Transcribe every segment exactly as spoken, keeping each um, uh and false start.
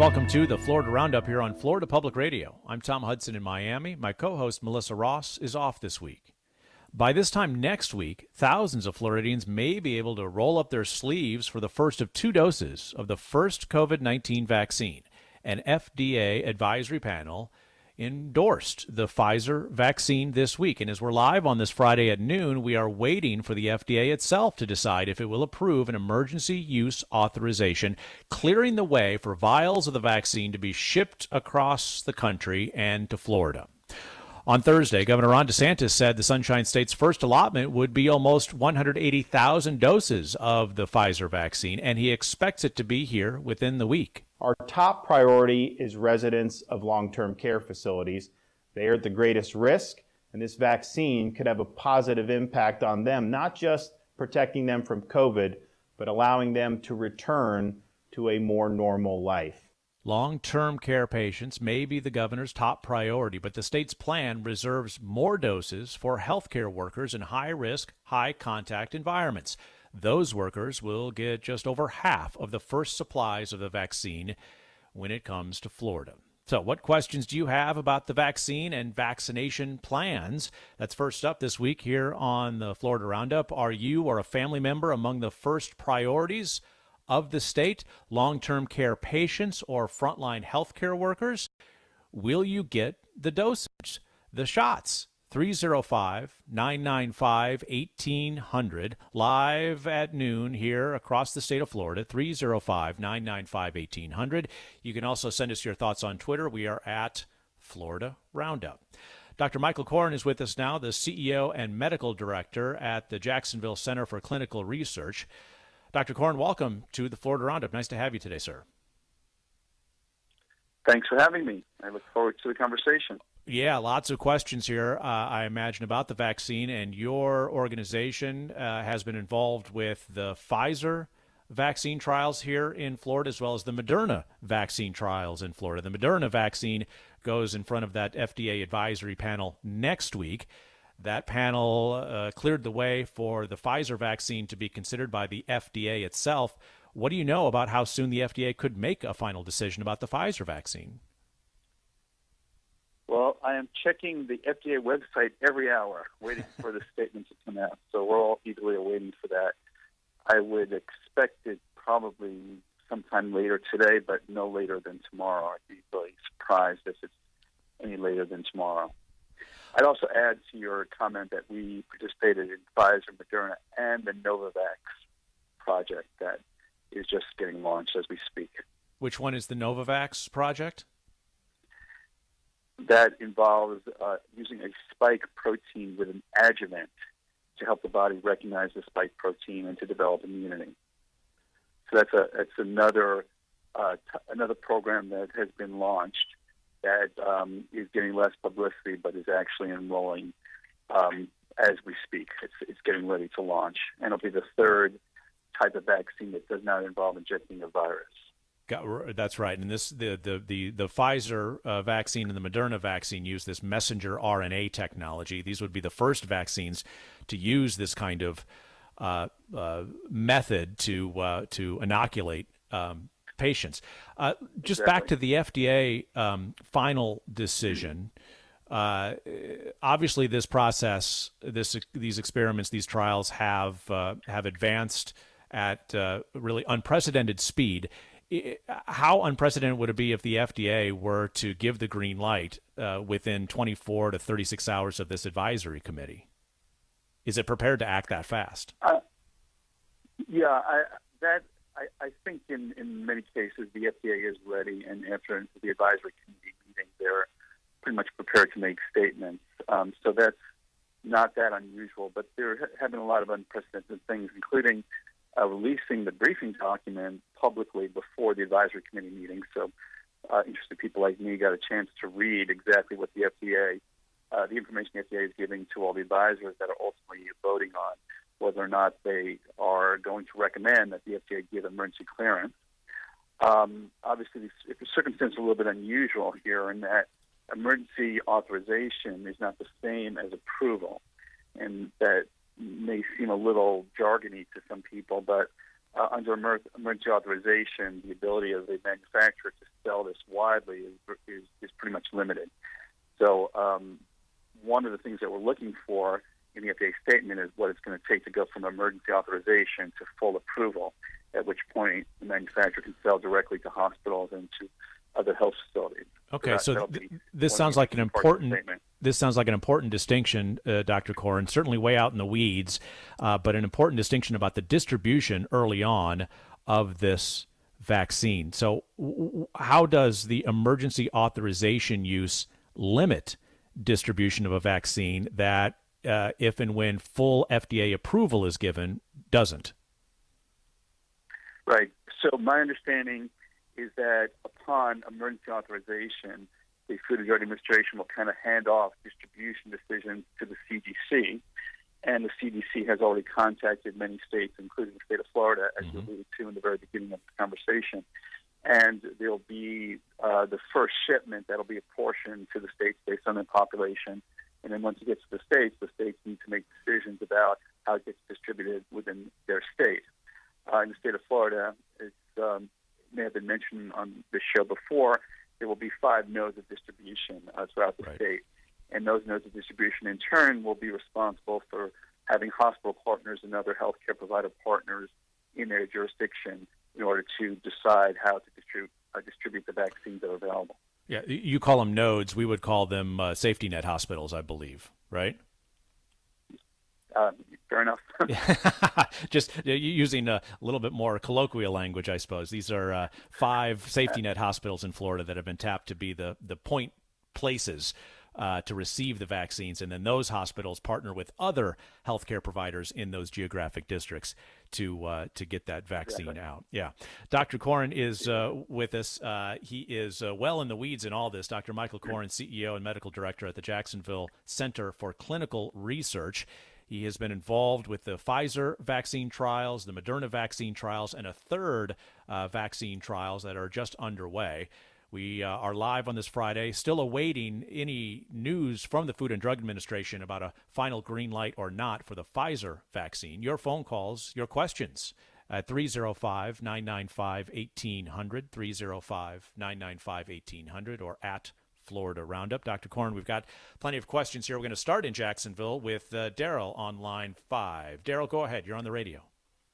Welcome to the Florida Roundup here on Florida Public Radio. I'm Tom Hudson in Miami. My co-host Melissa Ross is off this week. By this time next week, thousands of Floridians may be able to roll up their sleeves for the first of two doses of the first COVID nineteen vaccine. An F D A advisory panel endorsed the Pfizer vaccine this week. And as we're live on this Friday at noon, we are waiting for the F D A itself to decide if it will approve an emergency use authorization, clearing the way for vials of the vaccine to be shipped across the country and to Florida. On Thursday, Governor Ron DeSantis said the Sunshine State's first allotment would be almost one hundred eighty thousand doses of the Pfizer vaccine, and he expects it to be here within the week. Our top priority is residents of long-term care facilities. They are at the greatest risk, and this vaccine could have a positive impact on them, not just protecting them from COVID, but allowing them to return to a more normal life. Long-term care patients may be the governor's top priority, but the state's plan reserves more doses for healthcare workers in high-risk, high-contact environments. Those workers will get just over half of the first supplies of the vaccine when it comes to Florida. So what questions do you have about the vaccine and vaccination plans? That's first up this week here on the Florida Roundup. Are you or a family member among the first priorities of the state, long-term care patients or frontline healthcare workers? Will you get the dosage, the shots? three oh five, nine nine five, one eight hundred, live at noon here across the state of Florida, three oh five, nine nine five, one eight hundred. You can also send us your thoughts on Twitter. We are at Florida Roundup. Doctor Michael Koren is with us now, the C E O and Medical Director at the Jacksonville Center for Clinical Research. Doctor Koren, welcome to the Florida Roundup. Nice to have you today, sir. Thanks for having me. I look forward to the conversation. Yeah, lots of questions here, uh, I imagine, about the vaccine. And your organization uh, has been involved with the Pfizer vaccine trials here in Florida, as well as the Moderna vaccine trials in Florida. The Moderna vaccine goes in front of that F D A advisory panel next week. That panel uh, cleared the way for the Pfizer vaccine to be considered by the F D A itself. What do you know about how soon the F D A could make a final decision about the Pfizer vaccine? Well, I am checking the F D A website every hour, waiting for the statement to come out. So we're all eagerly awaiting for that. I would expect it probably sometime later today, but no later than tomorrow. I'd be really surprised if it's any later than tomorrow. I'd also add to your comment that we participated in Pfizer, Moderna, and the Novavax project that is just getting launched as we speak. Which one is the Novavax project? That involves uh, using a spike protein with an adjuvant to help the body recognize the spike protein and to develop immunity. So that's a that's another uh, t- another program that has been launched that um, is getting less publicity, but is actually enrolling um, as we speak. It's it's getting ready to launch, and it'll be the third type of vaccine that does not involve injecting a virus. Got, that's right. And this the the the, the Pfizer uh, vaccine and the Moderna vaccine use this messenger R N A technology. These would be the first vaccines to use this kind of uh, uh, method to uh, to inoculate um, patients. Uh, just exactly. Back to the F D A um, final decision. Uh, obviously, this process, this these experiments, these trials have uh, have advanced at uh, really unprecedented speed. How unprecedented would it be if the F D A were to give the green light uh, within twenty-four to thirty-six hours of this advisory committee? Is it prepared to act that fast? Uh, yeah, I, that I, I think in, in many cases the F D A is ready, and after the advisory committee meeting, they're pretty much prepared to make statements. Um, so that's not that unusual, but there have been a lot of unprecedented things, including Uh, releasing the briefing document publicly before the advisory committee meeting. So uh, interested people like me got a chance to read exactly what the F D A, uh, the information the F D A is giving to all the advisors that are ultimately voting on whether or not they are going to recommend that the F D A give emergency clearance. Um, obviously, the circumstance is a little bit unusual here in that emergency authorization is not the same as approval, and that may seem a little jargony to some people, but uh, under emer- emergency authorization, the ability of the manufacturer to sell this widely is, is, is pretty much limited. So um, one of the things that we're looking for in the F D A statement is what it's going to take to go from emergency authorization to full approval, at which point the manufacturer can sell directly to hospitals and to other health facilities. Okay, so, so th- this sounds like an important this sounds like an important distinction, uh, Doctor Koren, certainly way out in the weeds, uh, but an important distinction about the distribution early on of this vaccine. So w- how does the emergency authorization use limit distribution of a vaccine that, uh, if and when full F D A approval is given, doesn't? Right. So my understanding is that upon emergency authorization, the Food and Drug Administration will kind of hand off distribution decisions to the C D C, and the C D C has already contacted many states, including the state of Florida, as mm-hmm. you alluded to in the very beginning of the conversation. And there'll be uh, the first shipment that'll be apportioned to the states based on their population. And then once it gets to the states, the states need to make decisions about how it gets distributed within their state. Uh, in the state of Florida, it's um, may have been mentioned on this show before, there will be five nodes of distribution uh, throughout the right. state. And those nodes of distribution, in turn, will be responsible for having hospital partners and other healthcare provider partners in their jurisdiction in order to decide how to distribute, uh, distribute the vaccines that are available. Yeah, you call them nodes. We would call them uh, safety net hospitals, I believe, right? Uh, fair enough. Just uh, using a little bit more colloquial language, I suppose. These are uh, five safety net hospitals in Florida that have been tapped to be the, the point places uh, to receive the vaccines. And then those hospitals partner with other healthcare providers in those geographic districts to uh, to get that vaccine exactly. out. Yeah. Doctor Koren is uh, with us. Uh, he is uh, well in the weeds in all this. Doctor Michael Koren, C E O and Medical Director at the Jacksonville Center for Clinical Research. He has been involved with the Pfizer vaccine trials, the Moderna vaccine trials, and a third uh, vaccine trials that are just underway. We uh, are live on this Friday, still awaiting any news from the Food and Drug Administration about a final green light or not for the Pfizer vaccine. Your phone calls, your questions at three oh five, nine nine five, one eight hundred, three oh five, nine nine five, one eight hundred, or at Florida Roundup. Doctor Koren, we've got plenty of questions here. We're going to start in Jacksonville with uh, Daryl on line five. Daryl, go ahead. You're on the radio.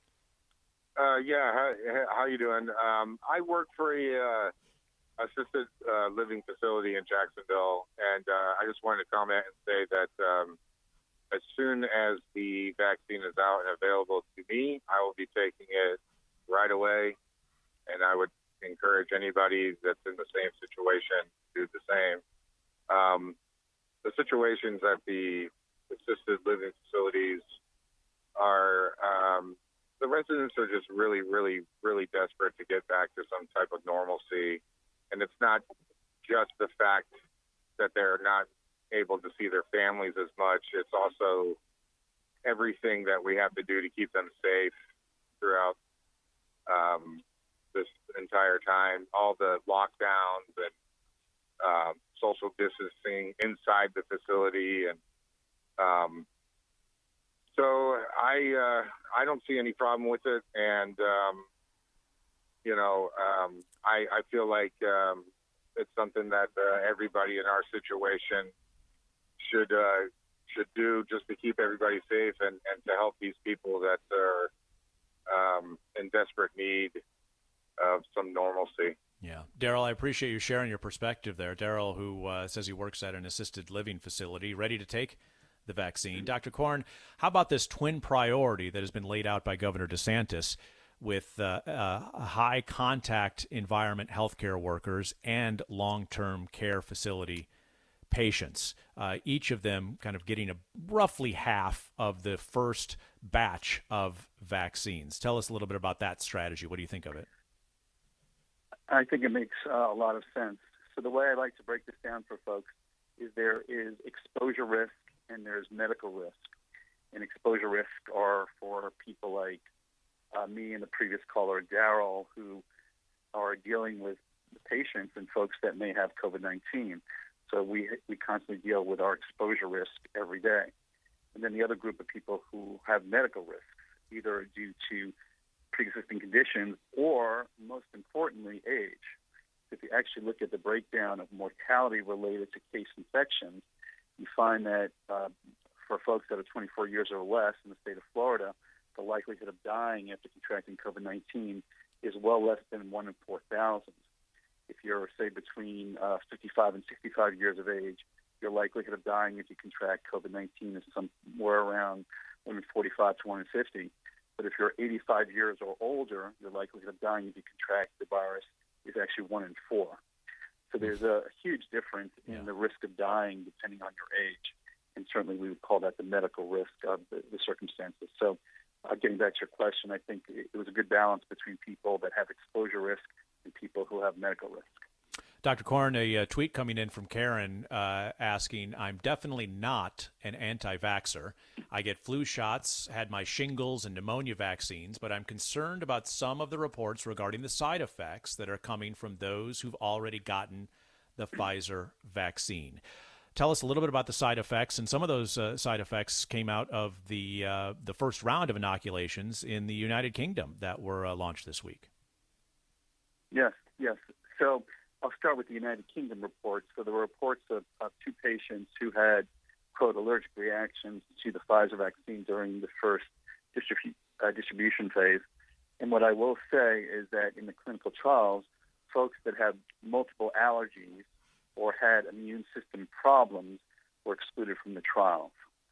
Uh, yeah, how, how you doing? Um, I work for a uh, assisted uh, living facility in Jacksonville, and uh, I just wanted to comment and say that um, as soon as the vaccine is out and available to me, I will be taking it right away, and I would encourage anybody that's in the same situation to do the same. Um, the situations at the assisted living facilities are, um, the residents are just really, really, really desperate to get back to some type of normalcy. And it's not just the fact that they're not able to see their families as much. It's also everything that we have to do to keep them safe throughout um, this entire time. All the lockdowns and um, social distancing inside the facility, and um, so I uh, I don't see any problem with it. And um, you know, um, I, I feel like um, it's something that uh, everybody in our situation should uh, should do, just to keep everybody safe and, and to help these people that are um, in desperate need of some normalcy. Yeah. Daryl, I appreciate you sharing your perspective there. Daryl, who uh, says he works at an assisted living facility, ready to take the vaccine. Doctor Koren, how about this twin priority that has been laid out by Governor DeSantis with uh, uh, high contact environment healthcare workers and long-term care facility patients, uh, each of them kind of getting a roughly half of the first batch of vaccines? Tell us a little bit about that strategy. What do you think of it? I think it makes uh, a lot of sense. So the way I like to break this down for folks is there is exposure risk and there's medical risk. And exposure risk are for people like uh, me and the previous caller, Daryl, who are dealing with the patients and folks that may have COVID nineteen. So we we constantly deal with our exposure risk every day. And then the other group of people who have medical risks, either due to pre-existing conditions, or most importantly, age. If you actually look at the breakdown of mortality related to case infections, you find that uh, for folks that are twenty-four years or less in the state of Florida, the likelihood of dying after contracting COVID nineteen is well less than one in four thousand. If you're, say, between uh, fifty-five and sixty-five years of age, your likelihood of dying if you contract COVID nineteen is somewhere around one in forty-five to one in fifty. But if you're eighty-five years or older, your likelihood of dying if you contract the virus is actually one in four. So there's a huge difference in yeah. the risk of dying depending on your age. And certainly we would call that the medical risk of the, the circumstances. So uh, getting back to your question, I think it, it was a good balance between people that have exposure risk and people who have medical risk. Doctor Korn, a, a tweet coming in from Karen uh, asking, I'm definitely not an anti-vaxxer. I get flu shots, had my shingles and pneumonia vaccines, but I'm concerned about some of the reports regarding the side effects that are coming from those who've already gotten the Pfizer vaccine. Tell us a little bit about the side effects, and some of those uh, side effects came out of the uh, the first round of inoculations in the United Kingdom that were uh, launched this week. Yes, yes. So I'll start with the United Kingdom reports. So there were reports of, of two patients who had, quote, allergic reactions to the Pfizer vaccine during the first distribu- uh, distribution phase. And what I will say is that in the clinical trials, folks that had multiple allergies or had immune system problems were excluded from the trials.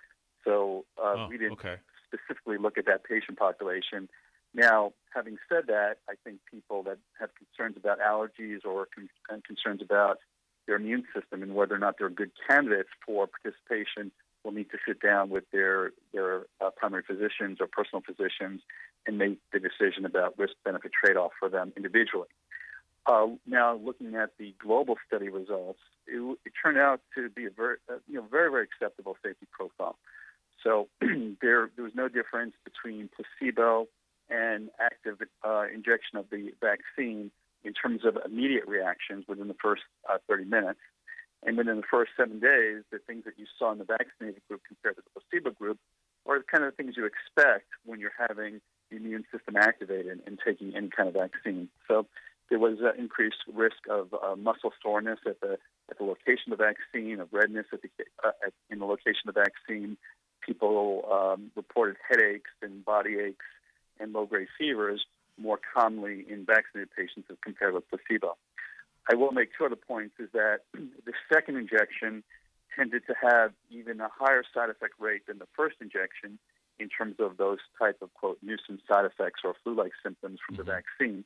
So uh, oh, we didn't okay. specifically look at that patient population. Now, having said that, I think people that have concerns about allergies or con- concerns about their immune system and whether or not they're good candidates for participation will need to sit down with their, their uh, primary physicians or personal physicians and make the decision about risk-benefit trade-off for them individually. Uh, now, looking at the global study results, it, it turned out to be a very, uh, you know, very, very acceptable safety profile. So there, there was no difference between placebo and active uh, injection of the vaccine in terms of immediate reactions within the first uh, thirty minutes. And within the first seven days, the things that you saw in the vaccinated group compared to the placebo group are the kind of things you expect when you're having the immune system activated and taking any kind of vaccine. So there was uh, increased risk of uh, muscle soreness at the at the location of the vaccine, of redness at the, uh, at, in the location of the vaccine. People um, reported headaches and body aches and low-grade fevers more commonly in vaccinated patients as compared with placebo. I will make two other points, is that the second injection tended to have even a higher side effect rate than the first injection in terms of those type of, quote, nuisance side effects or flu-like symptoms from mm-hmm. the vaccine.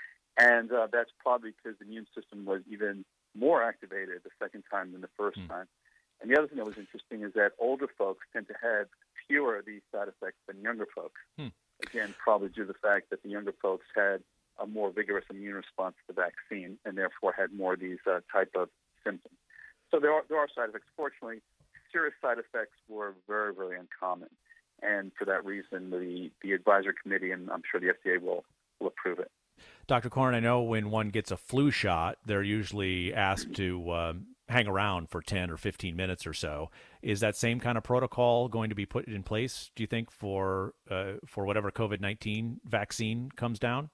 And uh, that's probably because the immune system was even more activated the second time than the first mm. time. And the other thing that was interesting is that older folks tend to have fewer of these side effects than younger folks. Mm. Again, probably due to the fact that the younger folks had a more vigorous immune response to the vaccine and therefore had more of these uh, type of symptoms. So there are, there are side effects. Fortunately, serious side effects were very, very uncommon. And for that reason, the, the advisory committee, and I'm sure the F D A will, will approve it. Doctor Korn, I know when one gets a flu shot, they're usually asked to um, hang around for ten or fifteen minutes or so. Is that same kind of protocol going to be put in place, do you think, for uh, for whatever COVID nineteen vaccine comes down?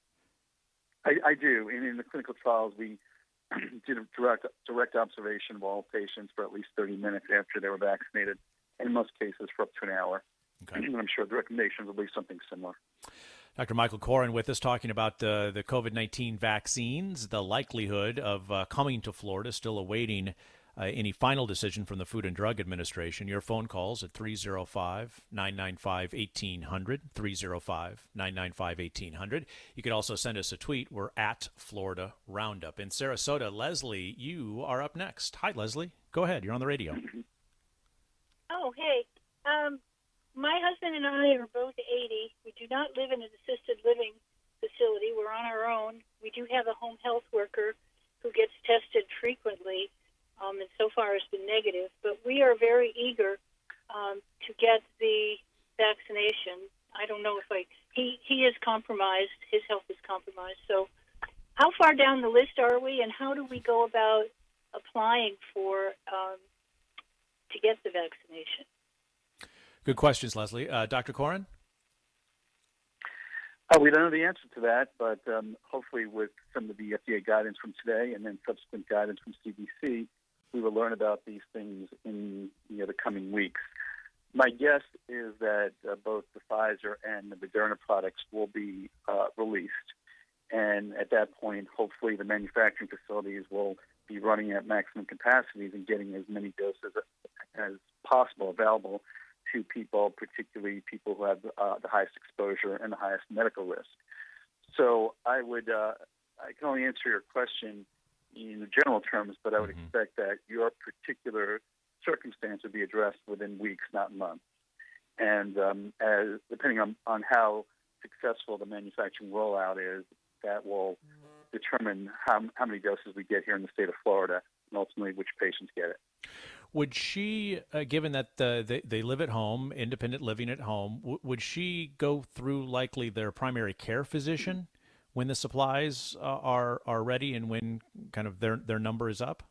I, I do. In, in the clinical trials, we did a direct, direct observation of all patients for at least thirty minutes after they were vaccinated, and in most cases for up to an hour. Okay. And I'm sure the recommendations will be something similar. Doctor Michael Koren with us talking about the, the COVID nineteen vaccines, the likelihood of uh, coming to Florida, still awaiting uh, any final decision from the Food and Drug Administration. Your phone calls at three oh five, nine nine five, one eight hundred, three oh five, nine nine five, one eight hundred. You could also send us a tweet. We're at Florida Roundup. In Sarasota, Leslie, you are up next. Hi, Leslie. Go ahead. You're on the radio. Oh, hey. Um, my husband and I are both eighty. We do not live in an assisted living facility. We're on our own. We do have a home health worker who gets tested frequently, um, and so far has been negative. But we are very eager um, to get the vaccination. I don't know if I... He, he is compromised. His health is compromised. So how far down the list are we, and how do we go about applying for um, to get the vaccination? Good questions, Leslie. Uh, Doctor Koren? Uh, we don't know the answer to that, but um, hopefully with some of the F D A guidance from today and then subsequent guidance from C D C, we will learn about these things in you know, the coming weeks. My guess is that uh, both the Pfizer and the Moderna products will be uh, released. And at that point, hopefully the manufacturing facilities will be running at maximum capacities and getting as many doses as possible available to people, particularly people who have uh, the highest exposure and the highest medical risk. So I would, uh, I can only answer your question in the general terms, but I would mm-hmm. expect that your particular circumstance would be addressed within weeks, not months. And um, as depending on, on how successful the manufacturing rollout is, that will determine how, how many doses we get here in the state of Florida and ultimately which patients get it. Would she, uh, given that uh, they, they live at home, independent living at home, w- would she go through likely their primary care physician when the supplies uh, are are ready and when kind of their, their number is up?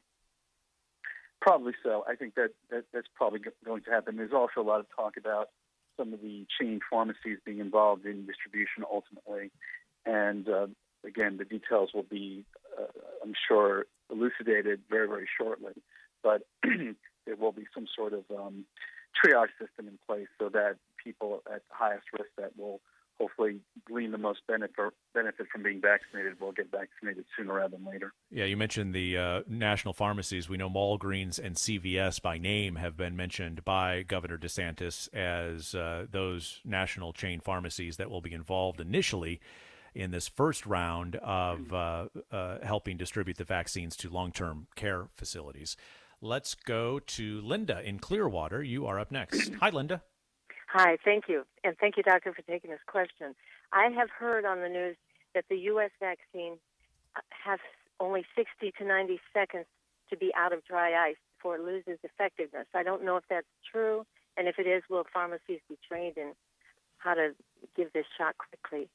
Probably so. I think that, that that's probably going to happen. There's also a lot of talk about some of the chain pharmacies being involved in distribution ultimately. And uh, again, the details will be, uh, I'm sure, elucidated very, very shortly. But there will be some sort of um, triage system in place so that people at the highest risk that will hopefully glean the most benefit benefit from being vaccinated will get vaccinated sooner rather than later. Yeah, you mentioned the uh, national pharmacies. We know Walgreens and C V S by name have been mentioned by Governor DeSantis as uh, those national chain pharmacies that will be involved initially in this first round of uh, uh, helping distribute the vaccines to long-term care facilities. Let's go to Linda in Clearwater. You are up next. Hi, Linda. Hi, thank you. And thank you, Doctor, for taking this question. I have heard on the news that the U S vaccine has only sixty to ninety seconds to be out of dry ice before it loses effectiveness. I don't know if that's true, and if it is, will pharmacies be trained in how to give this shot quickly?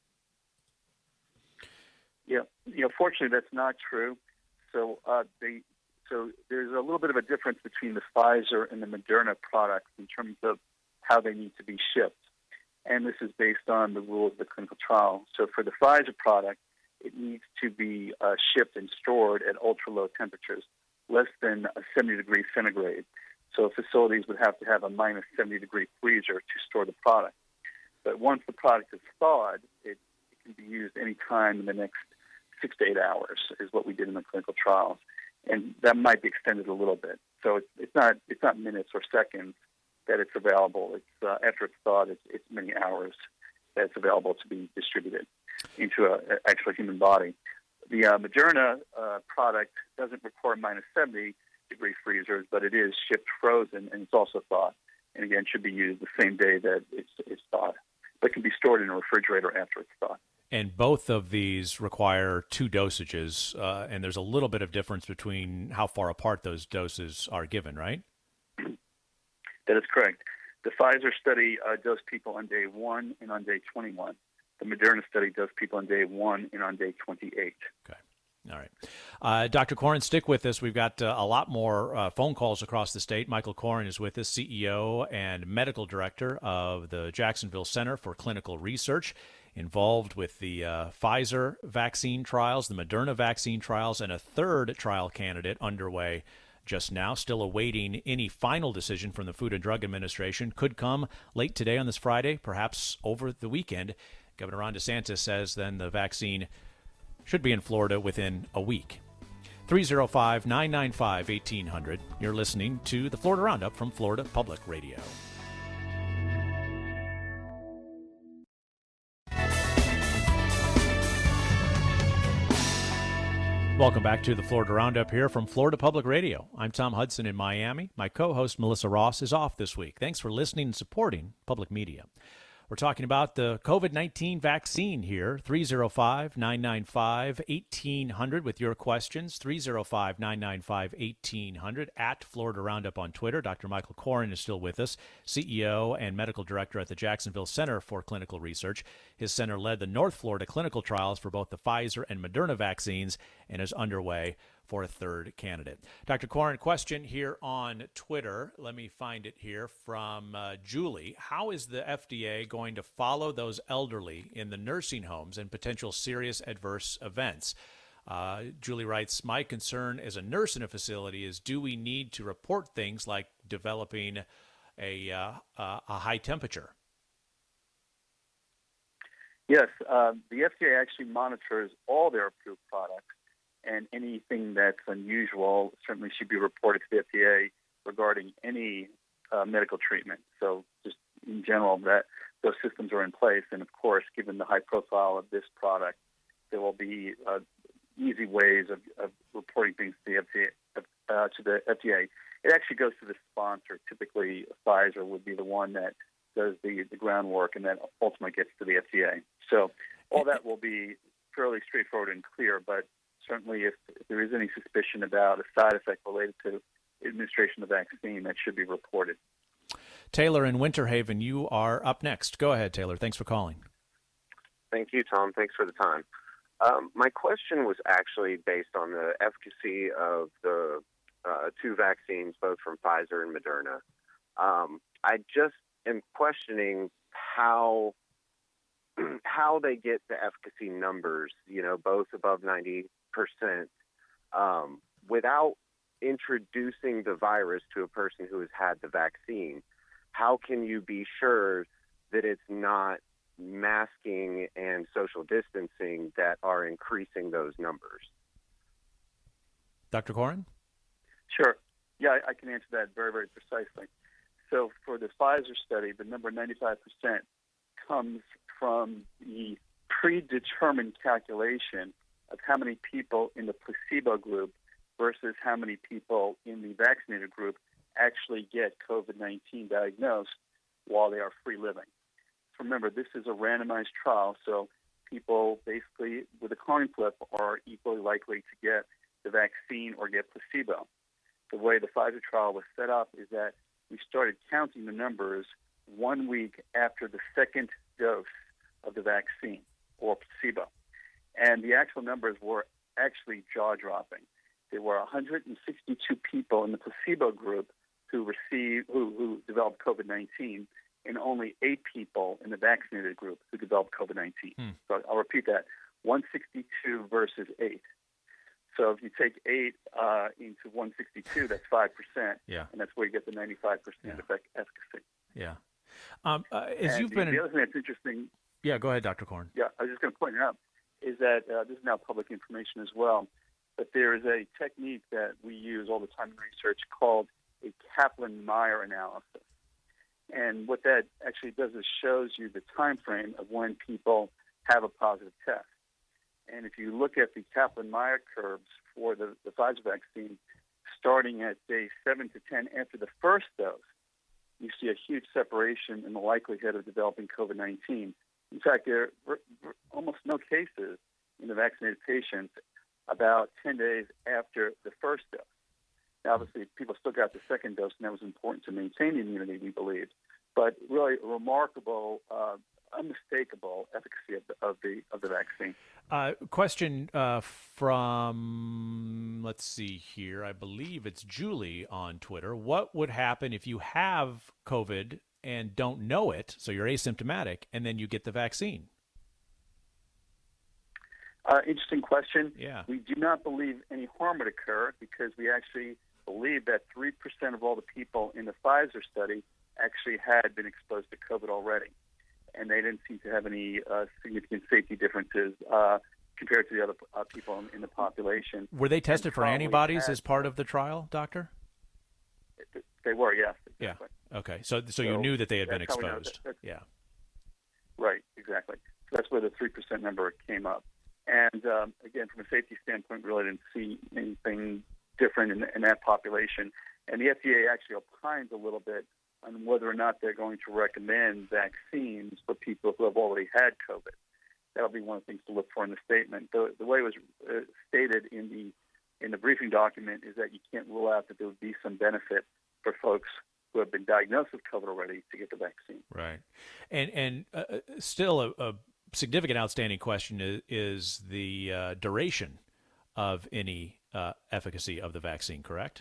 Yeah, you know, fortunately, that's not true. So uh, they So there's a little bit of a difference between the Pfizer and the Moderna products in terms of how they need to be shipped. And this is based on the rules of the clinical trial. So for the Pfizer product, it needs to be uh, shipped and stored at ultra-low temperatures, less than seventy degrees centigrade. So facilities would have to have a minus seventy degree freezer to store the product. But once the product is thawed, it, it can be used any time in the next six to eight hours is what we did in the clinical trials. And that might be extended a little bit. So it's, it's not it's not minutes or seconds that it's available. It's uh, after it's thawed, it's, it's many hours that it's available to be distributed into a, a actual human body. The uh, Moderna uh, product doesn't require minus seventy degree freezers, but it is shipped frozen and it's also thawed. And again, should be used the same day that it's, it's thawed, but can be stored in a refrigerator after it's thawed. And both of these require two dosages, uh, and there's a little bit of difference between how far apart those doses are given, right? That is correct. The Pfizer study uh, dosed people on day one and on day twenty-one. The Moderna study dosed people on day one and on day twenty-eight. Okay. All right. Uh, Doctor Koren, stick with us. We've got uh, a lot more uh, phone calls across the state. Michael Koren is with us, C E O and Medical Director of the Jacksonville Center for Clinical Research, involved with the uh, Pfizer vaccine trials, the Moderna vaccine trials, and a third trial candidate underway just now, still awaiting any final decision from the Food and Drug Administration. Could come late today on this Friday, perhaps over the weekend. Governor Ron DeSantis says then the vaccine should be in Florida within a week. three oh five, nine nine five, eighteen hundred. You're listening to the Florida Roundup from Florida Public Radio. Welcome back to the Florida Roundup here from Florida Public Radio. I'm Tom Hudson in Miami. My co-host Melissa Ross is off this week. Thanks for listening and supporting public media. We're talking about the COVID nineteen vaccine here. three oh five, nine nine five, eighteen hundred with your questions. three oh five, nine nine five, eighteen hundred at Florida Roundup on Twitter. Doctor Michael Koren is still with us, C E O and Medical Director at the Jacksonville Center for Clinical Research. His center led the North Florida clinical trials for both the Pfizer and Moderna vaccines and is underway for a third candidate. Doctor Koren, question here on Twitter. Let me find it here from uh, Julie. How is the F D A going to follow those elderly in the nursing homes and potential serious adverse events? Uh, Julie writes, my concern as a nurse in a facility is, do we need to report things like developing a, uh, uh, a high temperature? Yes, uh, the F D A actually monitors all their approved products, and anything that's unusual certainly should be reported to the F D A regarding any uh, medical treatment. So just in general, that those systems are in place. And of course, given the high profile of this product, there will be uh, easy ways of, of reporting things to the F D A. Uh, to the F D A. It actually goes to the sponsor. Typically, Pfizer would be the one that does the, the groundwork, and then ultimately gets to the F D A. So all that will be fairly straightforward and clear, but certainly if, if there is any suspicion about a side effect related to administration of the vaccine, that should be reported. Taylor in Winter Haven, you are up next. Go ahead, Taylor. Thanks for calling. Thank you, Tom. Thanks for the time. Um, my question was actually based on the efficacy of the uh, two vaccines, both from Pfizer and Moderna. Um, I just am questioning how how they get the efficacy numbers, you know, both above ninety percent, um, without introducing the virus to a person who has had the vaccine. How can you be sure that it's not masking and social distancing that are increasing those numbers? Doctor Koren? Sure. Yeah, I, I can answer that very, very precisely. So for the Pfizer study, the number ninety-five percent comes from the predetermined calculation of how many people in the placebo group versus how many people in the vaccinated group actually get COVID nineteen diagnosed while they are free living. So remember, this is a randomized trial, so people basically with a coin flip are equally likely to get the vaccine or get placebo. The way the Pfizer trial was set up is that we started counting the numbers one week after the second dose of the vaccine or placebo. And the actual numbers were actually jaw-dropping. There were one hundred sixty-two people in the placebo group who received, who, who developed COVID nineteen, and only eight people in the vaccinated group who developed COVID nineteen. Hmm. So I'll repeat that, one hundred sixty-two versus eight. So if you take eight uh, into one hundred sixty-two, that's five percent, yeah. And that's where you get the ninety-five percent yeah. effect efficacy. Yeah. Um, uh, as and you've the, been the in... other thing that's interesting... Yeah, go ahead, Doctor Koren. Yeah, I was just going to point out is that uh, this is now public information as well, but there is a technique that we use all the time in research called a Kaplan-Meier analysis. And what that actually does is shows you the time frame of when people have a positive test. And if you look at the Kaplan-Meier curves for the, the Pfizer vaccine, starting at day seven to ten after the first dose, you see a huge separation in the likelihood of developing COVID nineteen. In fact, there are almost no cases in the vaccinated patients about ten days after the first dose. Now, obviously, people still got the second dose, and that was important to maintain the immunity, we believe. But really a remarkable, uh, unmistakable efficacy of the, of the, of the vaccine. Uh, question uh, from, let's see here, I believe it's Julie on Twitter. What would happen if you have COVID and don't know it, so you're asymptomatic, and then you get the vaccine? Uh, interesting question. Yeah. We do not believe any harm would occur because we actually believe that three percent of all the people in the Pfizer study actually had been exposed to COVID already. And they didn't seem to have any uh, significant safety differences uh, compared to the other uh, people in, in the population. Were they tested for antibodies had, as part of the trial, Doctor? They were, yes. Exactly. Yeah. Okay. So, so, so you knew that they had been exposed. That, yeah. Right. Exactly. So that's where the three percent number came up. And um, again, from a safety standpoint, we really didn't see anything different in, in that population. And the F D A actually opines a little bit on whether or not they're going to recommend vaccines for people who have already had COVID. That'll be one of the things to look for in the statement. The, the way it was uh, stated in the in the briefing document is that you can't rule out that there would be some benefit for folks who have been diagnosed with COVID already to get the vaccine. Right. And and uh, still a, a significant outstanding question is, is the uh, duration of any uh, efficacy of the vaccine, correct?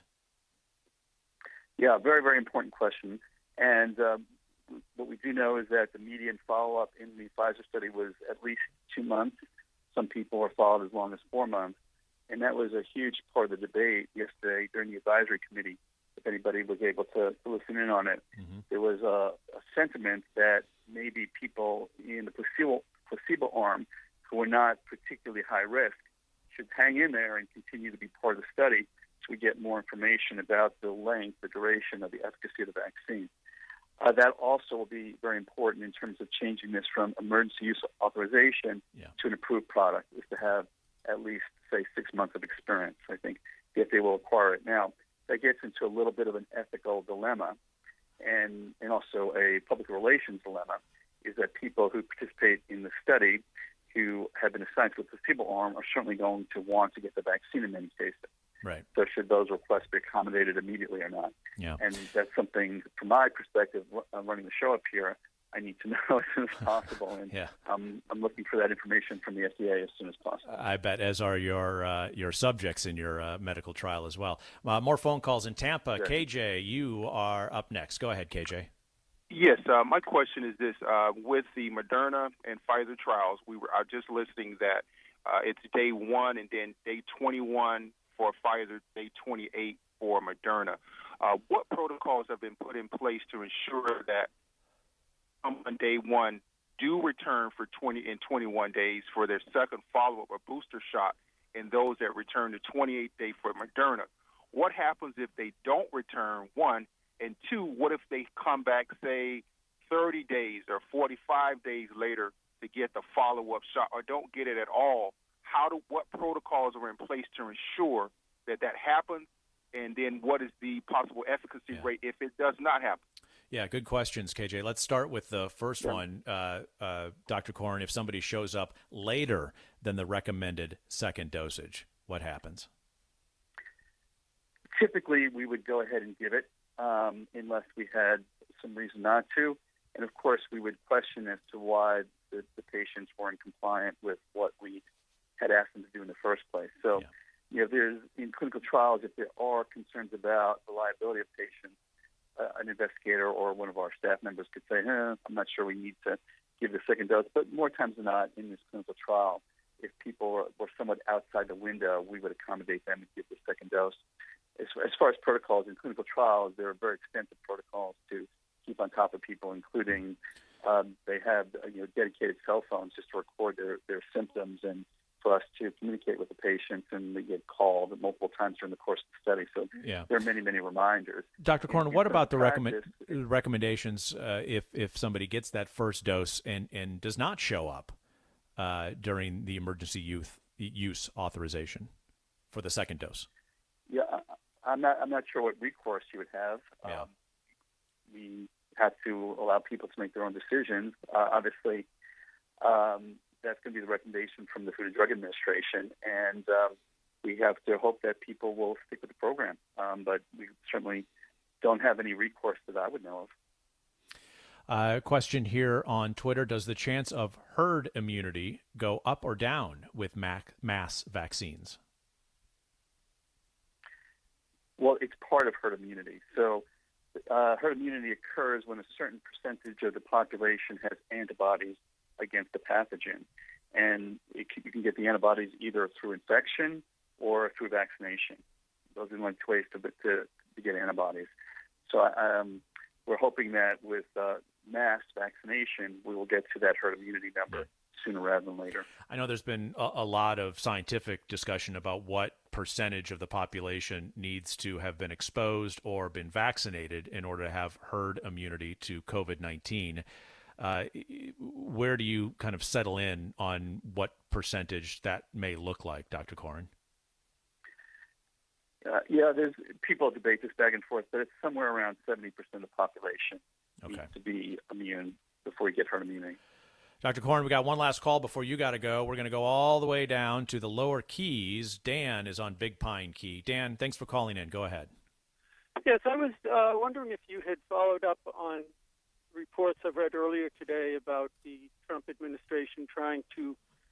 Yeah, very, very important question. And um, what we do know is that the median follow-up in the Pfizer study was at least two months. Some people were followed as long as four months. And that was a huge part of the debate yesterday during the advisory committee, if anybody was able to, to listen in on it. Mm-hmm. There was a, a sentiment that maybe people in the placebo, placebo arm who were not particularly high risk should hang in there and continue to be part of the study so we get more information about the length, the duration of the efficacy of the vaccine. Uh, that also will be very important in terms of changing this from emergency use authorization yeah. to an approved product, is to have at least, say, six months of experience. I think the F D A will require it. Now, that gets into a little bit of an ethical dilemma and, and also a public relations dilemma, is that people who participate in the study who have been assigned to a placebo arm are certainly going to want to get the vaccine in many cases. Right. So should those requests be accommodated immediately or not? Yeah. And that's something, from my perspective, uh, running the show up here, I need to know as soon as possible. And yeah. um, I'm looking for that information from the F D A as soon as possible. I bet, as are your uh, your subjects in your uh, medical trial as well. Uh, more phone calls in Tampa. Sure. K J, you are up next. Go ahead, K J. Yes, uh, my question is this. Uh, with the Moderna and Pfizer trials, we were uh, just listening that uh, it's day one and then day twenty-one for Pfizer, day twenty-eight for Moderna. Uh, what protocols have been put in place to ensure that on day one do return for twenty and twenty-one days for their second follow-up or booster shot, and those that return to twenty-eight day for Moderna? What happens if they don't return, one? And two, what if they come back, say, thirty days or forty-five days later to get the follow-up shot or don't get it at all? How do what protocols are in place to ensure that that happens? And then what is the possible efficacy yeah. rate if it does not happen? Yeah, good questions, K J. Let's start with the first yeah. one, uh, uh, Doctor Koren. If somebody shows up later than the recommended second dosage, what happens? Typically, we would go ahead and give it um, unless we had some reason not to. And, of course, we would question as to why the, the patients weren't compliant with what we had asked them to do in the first place. So, yeah. you know, there's in clinical trials, if there are concerns about the liability of patients, uh, an investigator or one of our staff members could say, eh, I'm not sure we need to give the second dose. But more times than not, in this clinical trial, if people were, were somewhat outside the window, we would accommodate them and give the second dose. As, as far as protocols in clinical trials, there are very extensive protocols to keep on top of people, including um, they have uh, you know dedicated cell phones just to record their, their symptoms and for us to communicate with the patients, and they get called multiple times during the course of the study. So yeah. there are many, many reminders. Doctor Koren, what about the recommend, recommendations uh, if, if somebody gets that first dose and, and does not show up uh, during the emergency youth, use authorization for the second dose? Yeah, I'm not, I'm not sure what recourse you would have. Yeah. Um, we have to allow people to make their own decisions. Uh, obviously, um, that's going to be the recommendation from the Food and Drug Administration, and um, we have to hope that people will stick with the program. Um, but we certainly don't have any recourse that I would know of. Uh, question here on Twitter: does the chance of herd immunity go up or down with mac- mass vaccines? Well, it's part of herd immunity. So uh, herd immunity occurs when a certain percentage of the population has antibodies against the pathogen. And it can, you can get the antibodies either through infection or through vaccination. Those are the only two ways to, to, to get antibodies. So um, we're hoping that with uh, mass vaccination, we will get to that herd immunity number sooner rather than later. I know there's been a, a lot of scientific discussion about what percentage of the population needs to have been exposed or been vaccinated in order to have herd immunity to COVID nineteen. Uh, where do you kind of settle in on what percentage that may look like, Doctor Koren? Uh, yeah, there's people debate this back and forth, but it's somewhere around seventy percent of the population okay. needs to be immune before you get herd immunity. Doctor Koren, we got one last call before you got to go. We're going to go all the way down to the lower Keys. Dan is on Big Pine Key. Dan, thanks for calling in. Go ahead. Yes, I was uh, wondering if you had followed up on reports I've read earlier today about the Trump administration trying to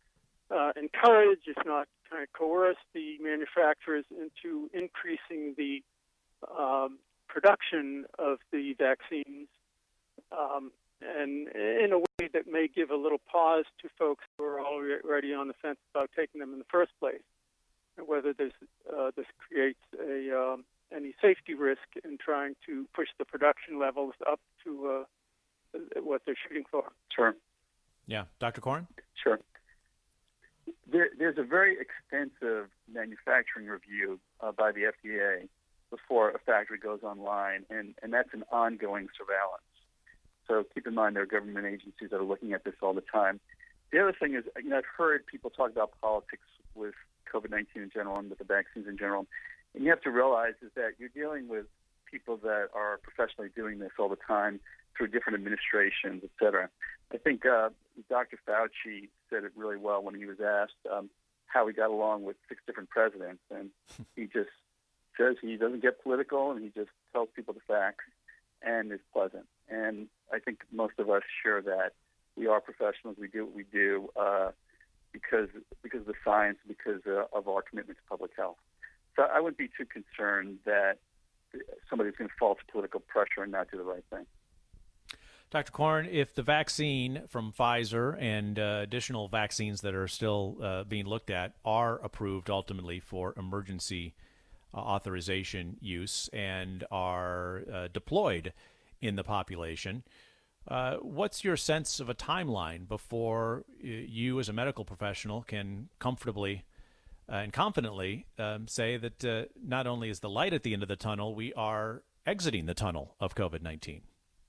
uh, encourage, if not kind of coerce, the manufacturers into increasing the um, production of the vaccines, um, and in a way that may give a little pause to folks who are already on the fence about taking them in the first place, and whether this uh, this creates a um, any safety risk in trying to push the production levels up to uh, what they're shooting for. Sure. Yeah, Doctor Corn? Sure. There, there's a very extensive manufacturing review uh, by the F D A before a factory goes online, and, and that's an ongoing surveillance. So keep in mind there are government agencies that are looking at this all the time. The other thing is, you know, I've heard people talk about politics with COVID nineteen in general and with the vaccines in general, and you have to realize is that you're dealing with people that are professionally doing this all the time through different administrations, et cetera. I think uh, Doctor Fauci said it really well when he was asked um, how he got along with six different presidents, and he just says he doesn't get political and he just tells people the facts and is pleasant. And I think most of us share that. We are professionals. We do what we do uh, because because of the science, because uh, of our commitment to public health. So I wouldn't be too concerned that somebody's going to fall to political pressure and not do the right thing. Doctor Corn, if the vaccine from Pfizer and uh, additional vaccines that are still uh, being looked at are approved ultimately for emergency uh, authorization use and are uh, deployed in the population, uh, what's your sense of a timeline before you as a medical professional can comfortably uh, and confidently um, say that uh, not only is the light at the end of the tunnel, we are exiting the tunnel of COVID nineteen?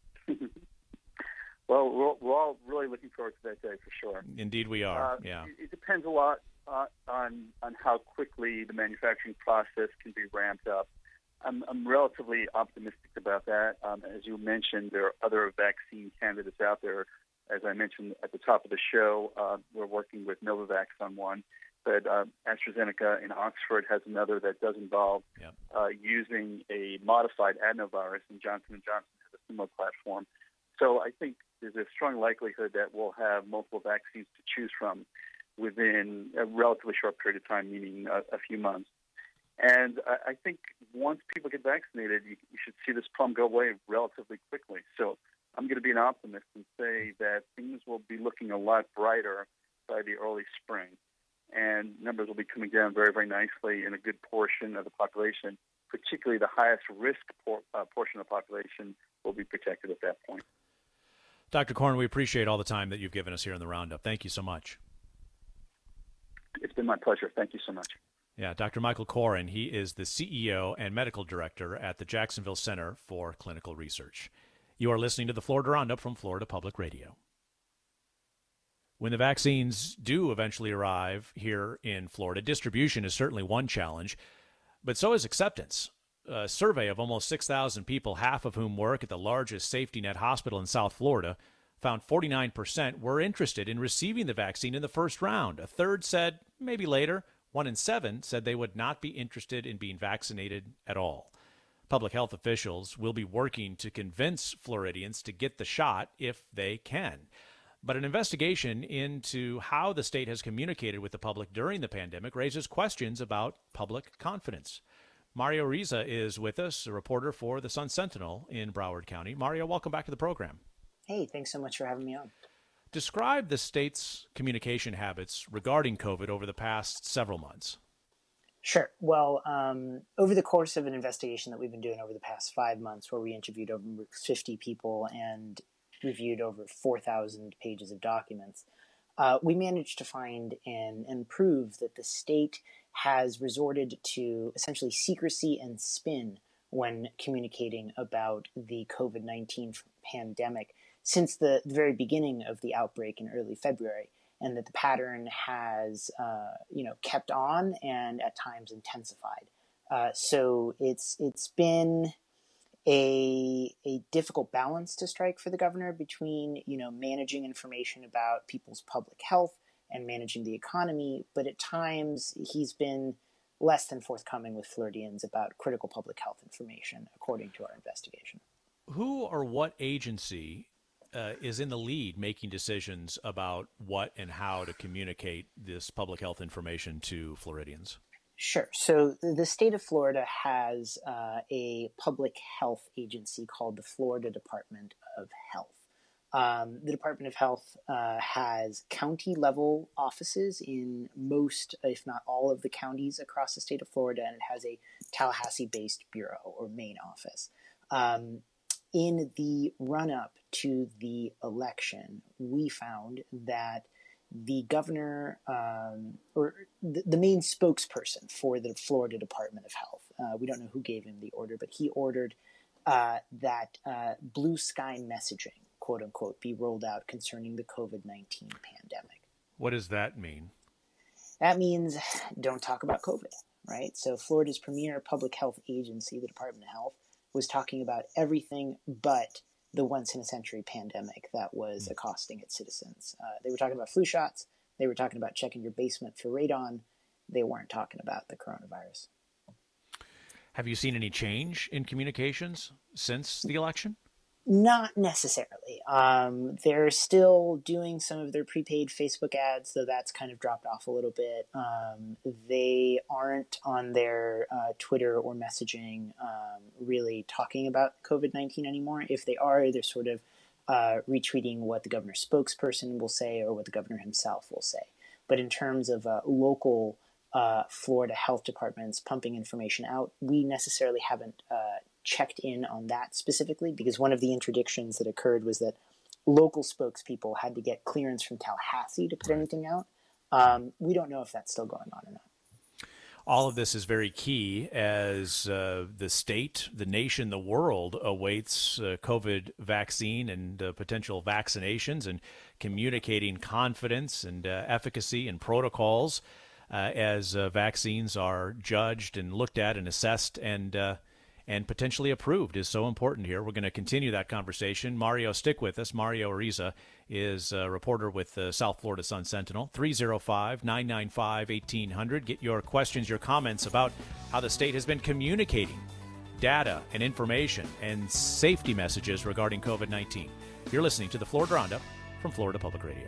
Well, we're, we're all really looking forward to that day for sure. Indeed we are, uh, yeah. It, it depends a lot uh, on on how quickly the manufacturing process can be ramped up. I'm, I'm relatively optimistic about that. Um, as you mentioned, there are other vaccine candidates out there. As I mentioned at the top of the show, uh, we're working with Novavax on one, but uh, AstraZeneca in Oxford has another that does involve yep. uh, using a modified adenovirus, and Johnson and Johnson has a similar platform. So I think there's a strong likelihood that we'll have multiple vaccines to choose from within a relatively short period of time, meaning a, a few months. And I, I think once people get vaccinated, you, you should see this problem go away relatively quickly. So I'm going to be an optimist and say that things will be looking a lot brighter by the early spring. And numbers will be coming down very, very nicely in a good portion of the population, particularly the highest risk por- uh, portion of the population will be protected at that point. Doctor Corn, we appreciate all the time that you've given us here in the Roundup. Thank you so much. It's been my pleasure. Thank you so much. Yeah, Doctor Michael Koren, he is the C E O and Medical Director at the Jacksonville Center for Clinical Research. You are listening to the Florida Roundup from Florida Public Radio. When the vaccines do eventually arrive here in Florida, distribution is certainly one challenge, but so is acceptance. A survey of almost six thousand people, half of whom work at the largest safety net hospital in South Florida, found forty-nine percent were interested in receiving the vaccine in the first round. A third said maybe later. One in seven said they would not be interested in being vaccinated at all. Public health officials will be working to convince Floridians to get the shot if they can. But an investigation into how the state has communicated with the public during the pandemic raises questions about public confidence. Mario Riza is with us, a reporter for the Sun-Sentinel in Broward County. Mario, welcome back to the program. Hey, thanks so much for having me on. Describe the state's communication habits regarding COVID over the past several months. Sure. Well, um, over the course of an investigation that we've been doing over the past five months, where we interviewed over fifty people and reviewed over four thousand pages of documents, uh, we managed to find and, and prove that the state has resorted to essentially secrecy and spin when communicating about the COVID nineteen pandemic since the, the very beginning of the outbreak in early February, and that the pattern has, uh, you know, kept on and at times intensified. Uh, so it's it's been a a difficult balance to strike for the governor between, you know, managing information about people's public health and managing the economy, but at times he's been less than forthcoming with Floridians about critical public health information, according to our investigation. Who or what agency uh, is in the lead making decisions about what and how to communicate this public health information to Floridians? Sure. So the state of Florida has uh, a public health agency called the Florida Department of Health. Um, the Department of Health uh, has county-level offices in most, if not all, of the counties across the state of Florida, and it has a Tallahassee-based bureau or main office. Um, in the run-up to the election, we found that the governor, um, or the, the main spokesperson for the Florida Department of Health, uh, we don't know who gave him the order, but he ordered uh, that uh, blue sky messaging, quote unquote, be rolled out concerning the COVID nineteen pandemic. What does that mean? That means don't talk about COVID, right? So Florida's premier public health agency, the Department of Health, was talking about everything but the once-in-a-century pandemic that was accosting its citizens. Uh, they were talking about flu shots. They were talking about checking your basement for radon. They weren't talking about the coronavirus. Have you seen any change in communications since the election? Not necessarily. Um, they're still doing some of their prepaid Facebook ads, though that's kind of dropped off a little bit. Um, they aren't on their uh, Twitter or messaging um, really talking about COVID nineteen anymore. If they are, they're sort of uh, retweeting what the governor's spokesperson will say or what the governor himself will say. But in terms of uh, local uh, Florida health departments pumping information out, we necessarily haven't uh, checked in on that specifically, because one of the interdictions that occurred was that local spokespeople had to get clearance from Tallahassee to put anything out. Um, we don't know if that's still going on or not. All of this is very key as uh, the state, the nation, the world awaits uh, COVID vaccine and uh, potential vaccinations, and communicating confidence and uh, efficacy and protocols uh, as uh, vaccines are judged and looked at and assessed and uh, and potentially approved is so important here. We're going to continue that conversation. Mario, stick with us. Mario Ariza is a reporter with the South Florida Sun Sentinel. three oh five, nine nine five, eighteen hundred. Get your questions, your comments about how the state has been communicating data and information and safety messages regarding COVID nineteen. You're listening to the Florida Roundup from Florida Public Radio.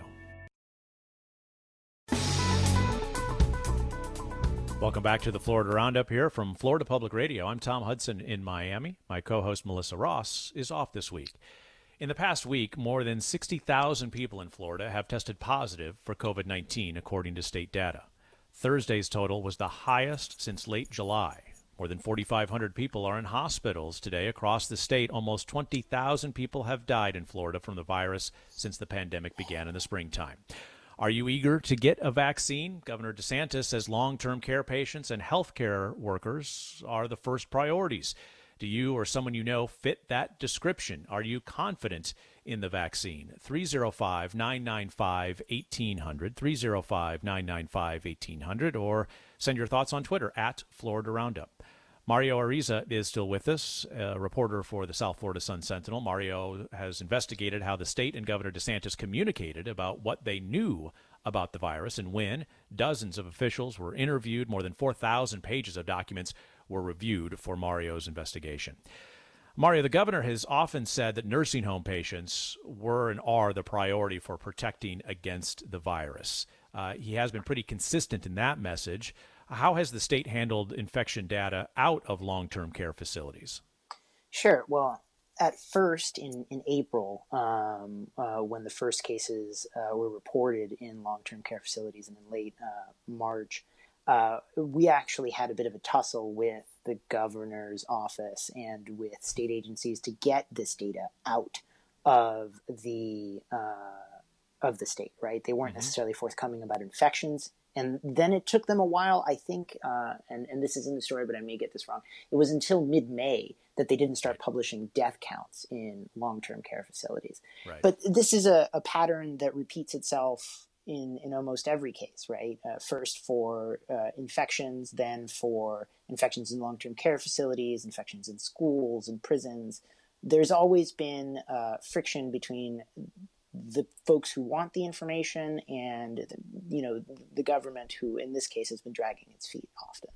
Welcome back to the Florida Roundup here from Florida Public Radio. I'm Tom Hudson in Miami. My co-host Melissa Ross is off this week. In the past week, more than sixty thousand people in Florida have tested positive for COVID nineteen, according to state data. Thursday's total was the highest since late July. More than forty-five hundred people are in hospitals today across the state. Almost twenty thousand people have died in Florida from the virus since the pandemic began in the springtime. Are you eager to get a vaccine? Governor DeSantis says long-term care patients and healthcare workers are the first priorities. Do you or someone you know fit that description? Are you confident in the vaccine? three oh five, nine nine five, eighteen hundred, three oh five, nine nine five, eighteen hundred, or send your thoughts on Twitter at Florida Roundup. Mario Ariza is still with us, a reporter for the South Florida Sun Sentinel. Mario has investigated how the state and Governor DeSantis communicated about what they knew about the virus and when. Dozens of officials were interviewed. More than four thousand pages of documents were reviewed for Mario's investigation. Mario, the governor has often said that nursing home patients were and are the priority for protecting against the virus. Uh, he has been pretty consistent in that message. How has the state handled infection data out of long-term care facilities? Sure. Well, at first in, in April, um, uh, when the first cases uh, were reported in long-term care facilities, and in late uh, March, uh, we actually had a bit of a tussle with the governor's office and with state agencies to get this data out of the uh, of the state, right? They weren't mm-hmm. necessarily forthcoming about infections. And then it took them a while, I think, uh, and, and this is in the story, but I may get this wrong. It was until mid-May that they didn't start publishing death counts in long-term care facilities. Right. But this is a, a pattern that repeats itself in, in almost every case, right? Uh, first for uh, infections, then for infections in long-term care facilities, infections in schools and prisons. There's always been uh, friction between the folks who want the information and, you know, the government who, in this case, has been dragging its feet often.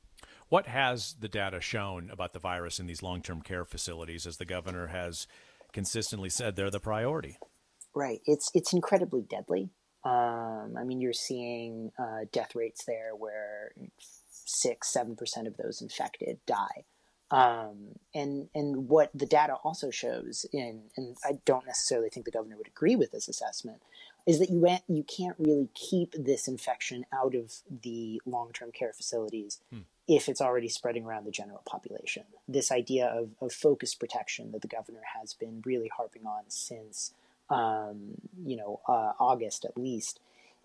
What has the data shown about the virus in these long-term care facilities as the governor has consistently said they're the priority. Right. It's it's incredibly deadly. Um, I mean, you're seeing uh, death rates there where six, seven percent of those infected die. Um, and and what the data also shows, in, and I don't necessarily think the governor would agree with this assessment, is that you you can't really keep this infection out of the long-term care facilities hmm. if it's already spreading around the general population. This idea of, of focused protection that the governor has been really harping on since um, you know uh, August at least,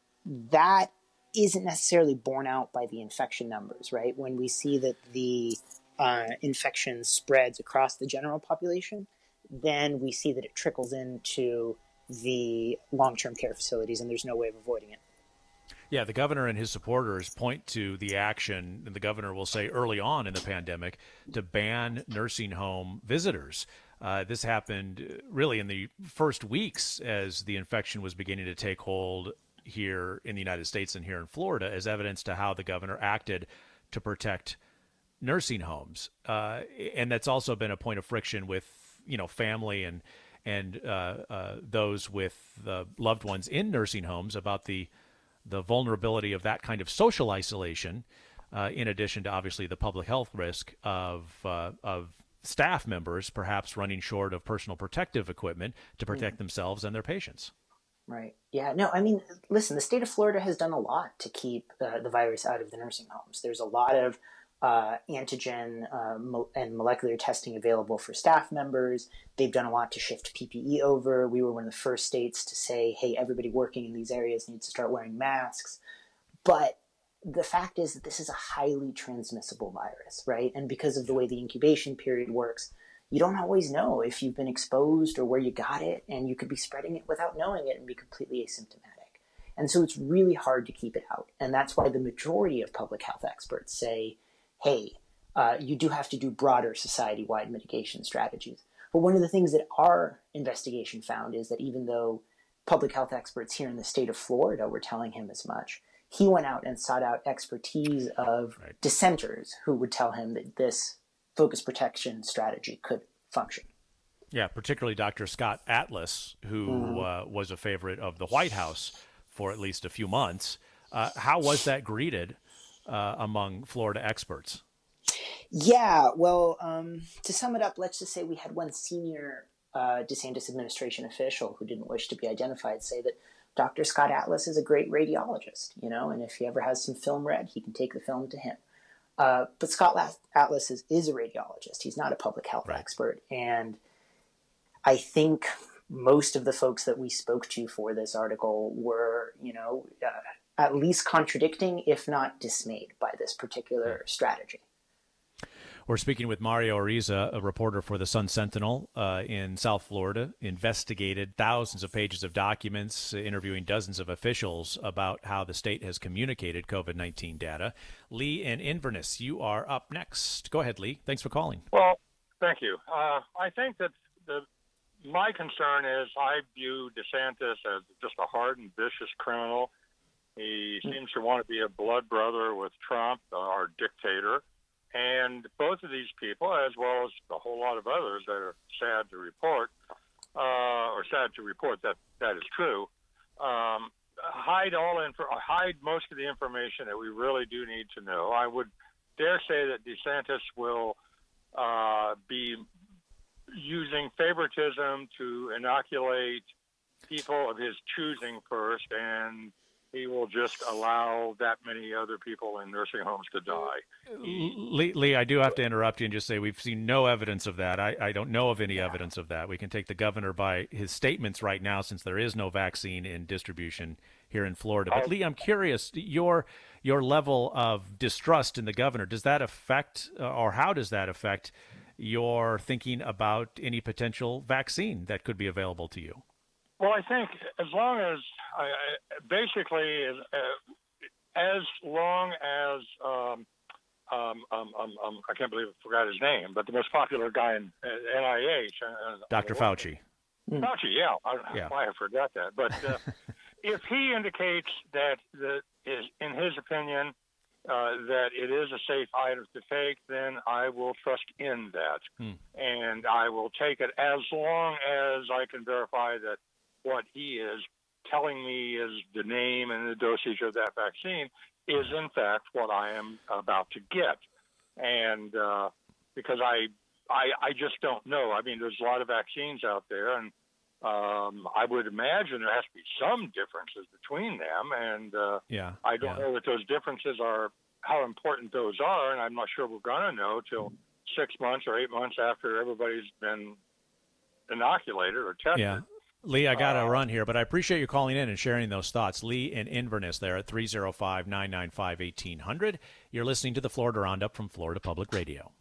that isn't necessarily borne out by the infection numbers, right? When we see that the uh, infection spreads across the general population, then we see that it trickles into the long-term care facilities, and there's no way of avoiding it. Yeah, the governor and his supporters point to the action, and the governor will say early on in the pandemic, to ban nursing home visitors. Uh, this happened really in the first weeks as the infection was beginning to take hold here in the United States and here in Florida, as evidence to how the governor acted to protect nursing homes. Uh, and that's also been a point of friction with, you know, family and and uh, uh, those with uh, loved ones in nursing homes about the the vulnerability of that kind of social isolation, uh, in addition to obviously the public health risk of uh, of staff members perhaps running short of personal protective equipment to protect mm. themselves and their patients. Right. Yeah. No, I mean, listen, the state of Florida has done a lot to keep uh, the virus out of the nursing homes. There's a lot of uh, antigen uh, mo- and molecular testing available for staff members. They've done a lot to shift P P E over. We were one of the first states to say, hey, everybody working in these areas needs to start wearing masks. But the fact is that this is a highly transmissible virus, right? And because of the way the incubation period works, you don't always know if you've been exposed or where you got it, and you could be spreading it without knowing it and be completely asymptomatic. And so it's really hard to keep it out. And that's why the majority of public health experts say, hey, uh, you do have to do broader society-wide mitigation strategies. But one of the things that our investigation found is that even though public health experts here in the state of Florida were telling him as much, he went out and sought out expertise of right. dissenters who would tell him that this focus protection strategy could function. Yeah, particularly Doctor Scott Atlas, who mm-hmm. uh, was a favorite of the White House for at least a few months. Uh, how was that greeted uh, among Florida experts? Yeah, well, um, to sum it up, let's just say we had one senior uh, DeSantis administration official who didn't wish to be identified say that Doctor Scott Atlas is a great radiologist, you know, and if he ever has some film read, he can take the film to him. Uh, but Scott Atlas is, is a radiologist. He's not a public health right. expert. And I think most of the folks that we spoke to for this article were, you know, uh, at least contradicting, if not dismayed by this particular strategy. We're speaking with Mario Ariza, a reporter for the Sun Sentinel uh, in South Florida, investigated thousands of pages of documents, uh, interviewing dozens of officials about how the state has communicated COVID nineteen data. Lee in Inverness, you are up next. Go ahead, Lee. Thanks for calling. Well, thank you. Uh, I think that the my concern is I view DeSantis as just a hardened, vicious criminal. He seems to want to be a blood brother with Trump, our dictator. And both of these people, as well as a whole lot of others that are sad to report, uh, or sad to report that that is true, um, hide all info, hide most of the information that we really do need to know. I would dare say that DeSantis will uh, be using favoritism to inoculate people of his choosing first, and he will just allow that many other people in nursing homes to die. Lee, Lee, I do have to interrupt you and just say we've seen no evidence of that. I, I don't know of any yeah. evidence of that. We can take the governor by his statements right now, since there is no vaccine in distribution here in Florida. But, Lee, I'm curious, your your level of distrust in the governor, does that affect, or how does that affect your thinking about any potential vaccine that could be available to you? Well, I think as long as, I, basically, as, uh, as long as, um, um, um, um, um, I can't believe I forgot his name, but the most popular guy in uh, N I H. Uh, Doctor Fauci. Fauci, yeah. I don't know yeah. why I forgot that. But uh, if he indicates that, the, is, in his opinion, uh, that it is a safe item to take, then I will trust in that. Hmm. And I will take it as long as I can verify that what he is telling me is the name and the dosage of that vaccine is, in fact, what I am about to get. And uh, because I, I, I just don't know. I mean, there's a lot of vaccines out there, and Um, I would imagine there has to be some differences between them, and uh, yeah, I don't yeah. know what those differences are, how important those are, and I'm not sure we're going to know till six months or eight months after everybody's been inoculated or tested. Yeah. Lee, I got to Uh, run here, but I appreciate you calling in and sharing those thoughts. Lee in Inverness there at three oh five, nine nine five, eighteen hundred. You're listening to the Florida Roundup from Florida Public Radio.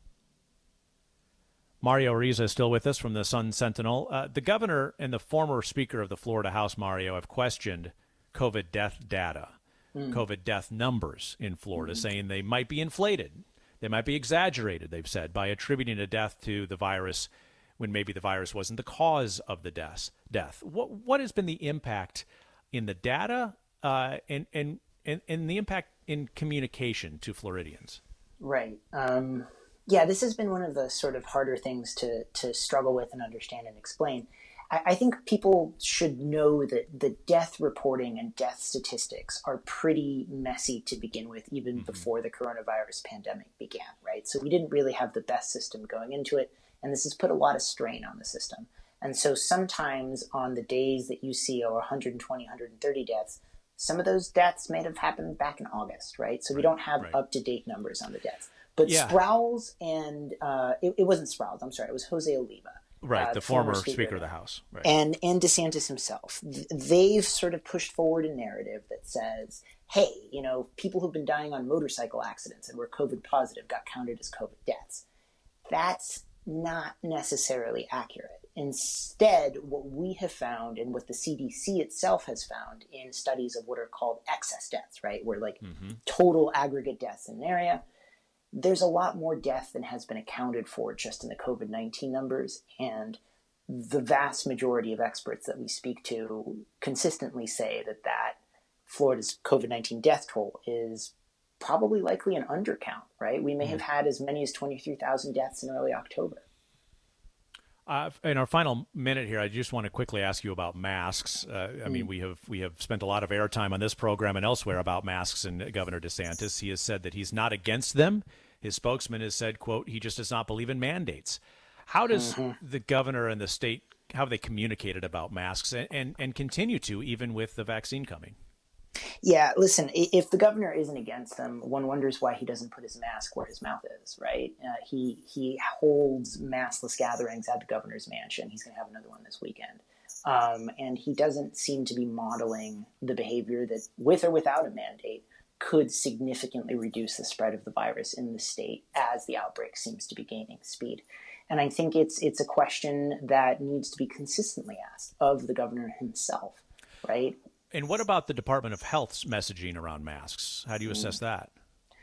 Mario Ariza is still with us from the Sun Sentinel. Uh, the governor and the former Speaker of the Florida House, Mario, have questioned COVID death data, mm. COVID death numbers in Florida, mm. saying they might be inflated. They might be exaggerated, they've said, by attributing a death to the virus when maybe the virus wasn't the cause of the death. Death. What what has been the impact in the data uh, and, and, and, and the impact in communication to Floridians? Right. Um... Yeah, this has been one of the sort of harder things to, to struggle with and understand and explain. I, I think people should know that the death reporting and death statistics are pretty messy to begin with, even mm-hmm. before the coronavirus pandemic began, right? So we didn't really have the best system going into it, and this has put a lot of strain on the system. And so sometimes on the days that you see oh, one hundred twenty, one hundred thirty deaths, some of those deaths may have happened back in August, right? So we don't have right. up-to-date numbers on the deaths. But yeah. Sprowls and uh, it, it wasn't Sprowls. I'm sorry, it was Jose Oliva, right? Uh, the, the former, former Speaker, Speaker of the House, right. and and DeSantis himself. They've sort of pushed forward a narrative that says, "Hey, you know, people who've been dying on motorcycle accidents and were COVID positive got counted as COVID deaths." That's not necessarily accurate. Instead, what we have found, and what the C D C itself has found in studies of what are called excess deaths, right, where like mm-hmm. total aggregate deaths in an area. There's a lot more death than has been accounted for just in the COVID nineteen numbers, and the vast majority of experts that we speak to consistently say that that Florida's COVID nineteen death toll is probably likely an undercount, right? We may have had as many as twenty-three thousand deaths in early October. Uh, in our final minute here, I just want to quickly ask you about masks. Uh, I mm. mean, we have we have spent a lot of airtime on this program and elsewhere about masks and Governor DeSantis. He has said that he's not against them. His spokesman has said, quote, he just does not believe in mandates. How does mm-hmm. the governor and the state, how have they communicated about masks and, and, and continue to, even with the vaccine coming? Yeah, listen, if the governor isn't against them, one wonders why he doesn't put his mask where his mouth is, right? Uh, he he holds maskless gatherings at the governor's mansion. He's going to have another one this weekend. Um, and he doesn't seem to be modeling the behavior that, with or without a mandate, could significantly reduce the spread of the virus in the state as the outbreak seems to be gaining speed. And I think it's it's a question that needs to be consistently asked of the governor himself, right? And what about the Department of Health's messaging around masks? How do you assess that?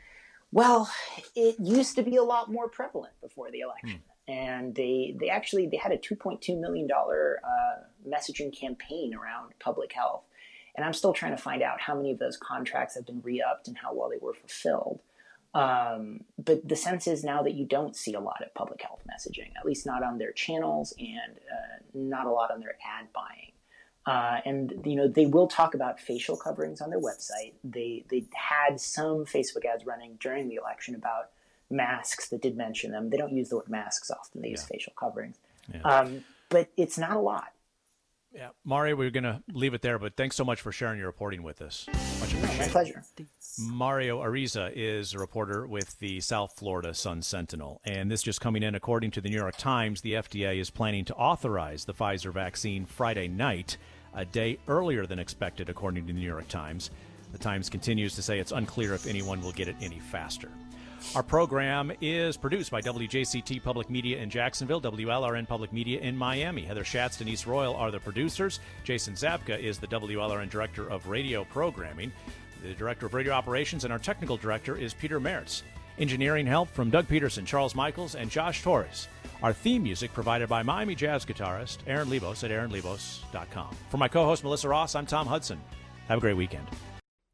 Well, it used to be a lot more prevalent before the election. Hmm. And they they actually they had a two point two million dollars uh, messaging campaign around public health. And I'm still trying to find out how many of those contracts have been re-upped and how well they were fulfilled. Um, but the sense is now that you don't see a lot of public health messaging, at least not on their channels and uh, not a lot on their ad buying. Uh, and, you know, they will talk about facial coverings on their website. They they had some Facebook ads running during the election about masks that did mention them. They don't use the word masks often. They use yeah. facial coverings. Yeah. Um, but it's not a lot. Yeah, Mario, we're going to leave it there, but thanks so much for sharing your reporting with us. Much appreciated. My pleasure. Mario Ariza is a reporter with the South Florida Sun Sentinel. And this just coming in, according to the New York Times, the F D A is planning to authorize the Pfizer vaccine Friday night, a day earlier than expected, according to the New York Times. The Times continues to say it's unclear if anyone will get it any faster. Our program is produced by W J C T Public Media in Jacksonville, W L R N Public Media in Miami. Heather Schatz and East Royal are the producers. Jason Zabka is the W L R N Director of Radio Programming. The Director of Radio Operations and our Technical Director is Peter Mertz. Engineering help from Doug Peterson, Charles Michaels, and Josh Torres. Our theme music provided by Miami jazz guitarist Aaron Lebos at aaron lebos dot com. For my co-host Melissa Ross, I'm Tom Hudson. Have a great weekend.